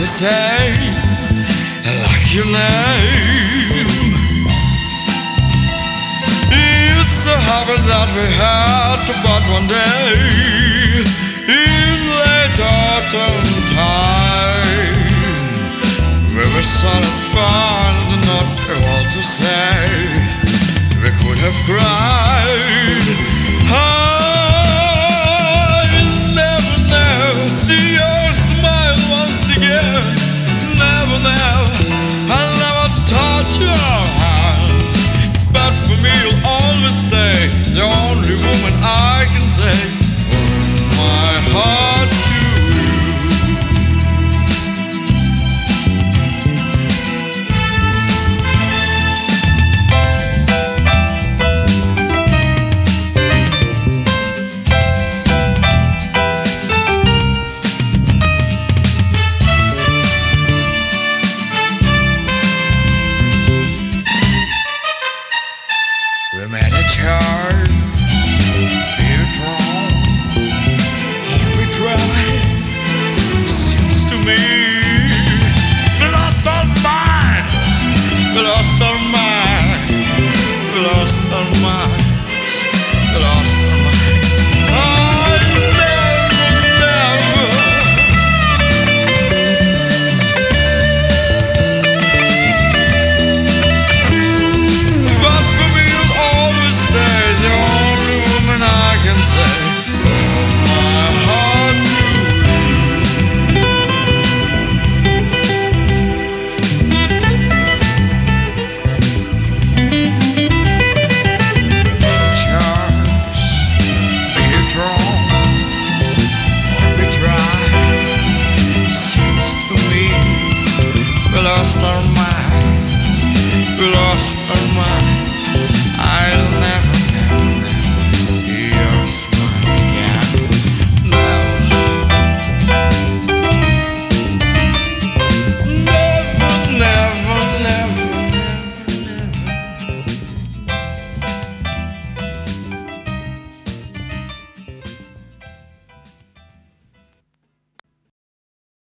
the same, like your name. It's a habit that we had, but one day, in late autumn time, we were satisfied and not able to say, we could have cried. I never see your smile once again. Never, I'll never touch your hand. But for me you'll always stay the only woman I can say my heart to we made a chart, being wrong, all we tried. Seems to me we lost our minds, we lost our minds, we lost our minds, we lost our minds. I never. But for me you'll always stay the only woman I can say my heart to. Chance, be it wrong, or we try. Seems to me we lost our minds, we lost our minds.